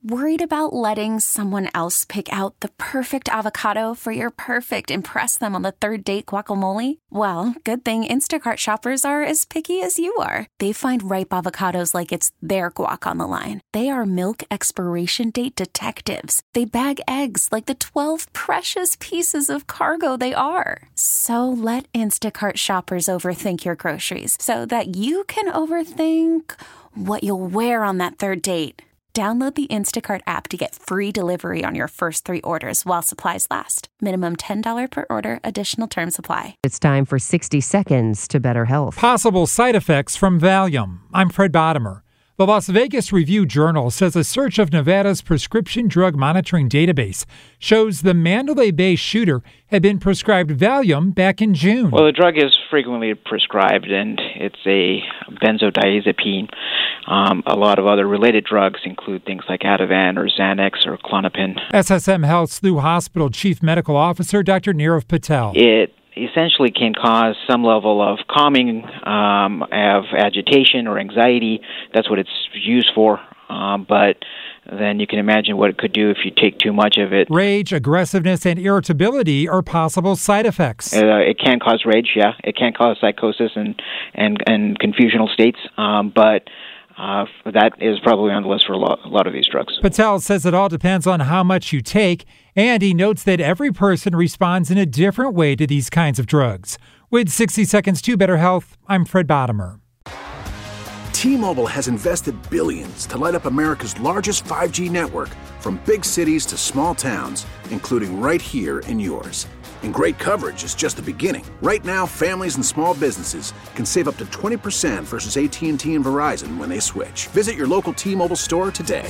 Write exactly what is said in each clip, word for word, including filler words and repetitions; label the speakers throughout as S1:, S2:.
S1: Worried about letting someone else pick out the perfect avocado for your perfect impress them on the third date guacamole? Well, good thing Instacart shoppers are as picky as you are. They find ripe avocados like it's their guac on the line. They are milk expiration date detectives. They bag eggs like the twelve precious pieces of cargo they are. So let Instacart shoppers overthink your groceries so that you can overthink what you'll wear on that third date. Download the Instacart app to get free delivery on your first three orders while supplies last. Minimum ten dollars per order. Additional terms apply.
S2: It's time for sixty seconds to better health.
S3: Possible side effects from Valium. I'm Fred Bottomer. The Las Vegas Review-Journal says a search of Nevada's prescription drug monitoring database shows the Mandalay Bay shooter had been prescribed Valium back in June.
S4: Well, the drug is frequently prescribed, and it's a benzodiazepine. Um, a lot of other related drugs include things like Ativan or Xanax or Klonopin.
S3: S S M Health S L U Hospital Chief Medical Officer Doctor Nirav Patel.
S4: It essentially can cause some level of calming, um, of agitation or anxiety. That's what it's used for. Um, but then you can imagine what it could do if you take too much of it.
S3: Rage, aggressiveness, and irritability are possible side effects.
S4: Uh, it can cause rage, yeah. It can cause psychosis and, and, and confusional states, um, but Uh, that is probably on the list for a lot, a lot of these drugs.
S3: Patel says it all depends on how much you take, and he notes that every person responds in a different way to these kinds of drugs. With sixty seconds to better health, I'm Fred Bottomer.
S5: T-Mobile has invested billions to light up America's largest five G network, from big cities to small towns, including right here in yours. And great coverage is just the beginning. Right now, families and small businesses can save up to twenty percent versus A T and T and Verizon when they switch. Visit your local T-Mobile store today.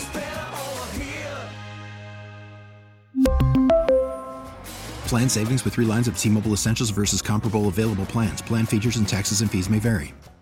S6: Plan savings with three lines of T-Mobile Essentials versus comparable available plans. Plan features and taxes and fees may vary.